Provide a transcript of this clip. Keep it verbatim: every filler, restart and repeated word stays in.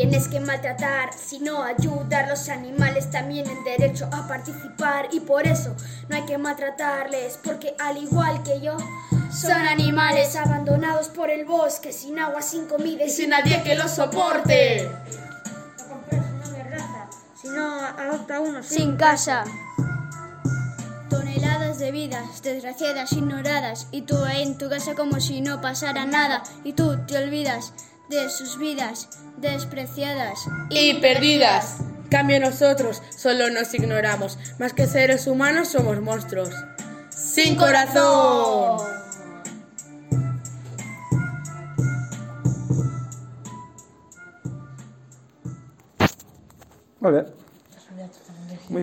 tienes que maltratar, sino ayudar. Los animales también tienen derecho a participar y por eso no hay que maltratarles, porque al igual que yo son animales abandonados por el bosque, sin agua, sin comida y sin nadie que los soporte. No compres uno de raza, sino adopta uno Sin casa. Toneladas de vidas desgraciadas, ignoradas, y tú ahí en tu casa como si no pasara nada, y tú te olvidas de sus vidas despreciadas y perdidas. Cambio nosotros, solo nos ignoramos. Más que seres humanos somos monstruos. ¡Sin corazón! Molt bé.